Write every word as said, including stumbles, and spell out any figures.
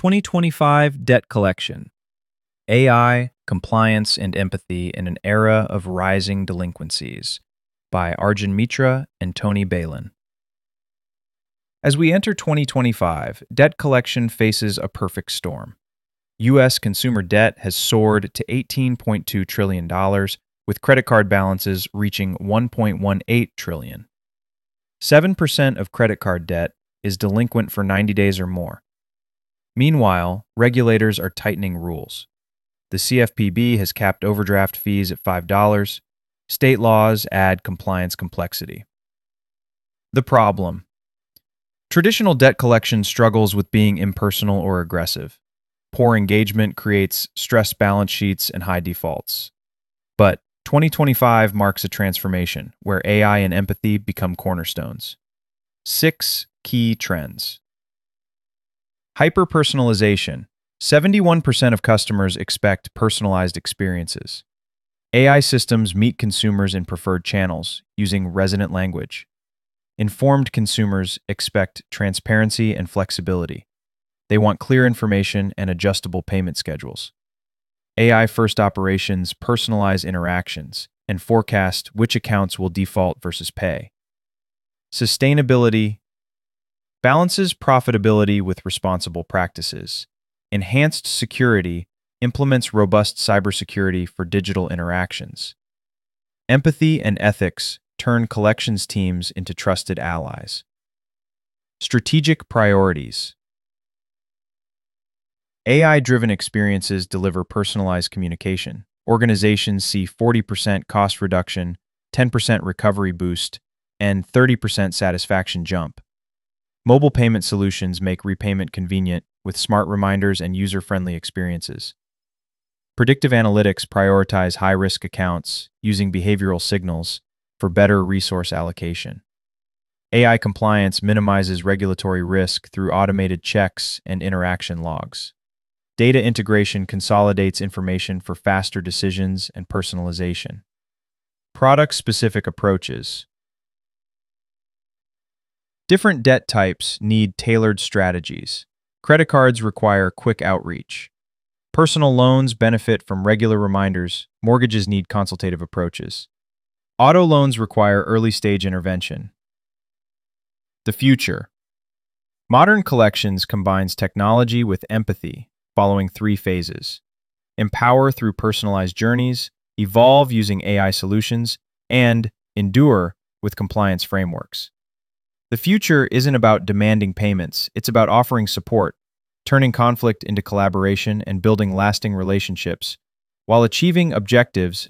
twenty twenty-five Debt Collection: A I, Compliance, and Empathy in an Era of Rising Delinquencies by Arjun Mitra and Tony Balin. As we enter twenty twenty-five, debt collection faces a perfect storm. U S consumer debt has soared to eighteen point two trillion dollars, with credit card balances reaching one point one eight trillion dollars. seven percent of credit card debt is delinquent for ninety days or more. Meanwhile, regulators are tightening rules. The C F P B has capped overdraft fees at five dollars. State laws add compliance complexity. The problem: traditional debt collection struggles with being impersonal or aggressive. Poor engagement creates stressed balance sheets and high defaults. But twenty twenty-five marks a transformation where A I and empathy become cornerstones. Six key trends. Hyper-personalization. seventy-one percent of customers expect personalized experiences. A I systems meet consumers in preferred channels using resonant language. Informed consumers expect transparency and flexibility. They want clear information and adjustable payment schedules. A I-first operations personalize interactions and forecast which accounts will default versus pay. Sustainability balances profitability with responsible practices. Enhanced security implements robust cybersecurity for digital interactions. Empathy and ethics turn collections teams into trusted allies. Strategic priorities. A I-driven experiences deliver personalized communication. Organizations see forty percent cost reduction, ten percent recovery boost, and thirty percent satisfaction jump. Mobile payment solutions make repayment convenient with smart reminders and user-friendly experiences. Predictive analytics prioritize high-risk accounts using behavioral signals for better resource allocation. A I compliance minimizes regulatory risk through automated checks and interaction logs. Data integration consolidates information for faster decisions and personalization. Product-specific approaches. Different debt types need tailored strategies. Credit cards require quick outreach. Personal loans benefit from regular reminders. Mortgages need consultative approaches. Auto loans require early-stage intervention. The future. Modern collections combines technology with empathy, following three phases: empower through personalized journeys, evolve using A I solutions, and endure with compliance frameworks. The future isn't about demanding payments, it's about offering support, turning conflict into collaboration and building lasting relationships while achieving objectives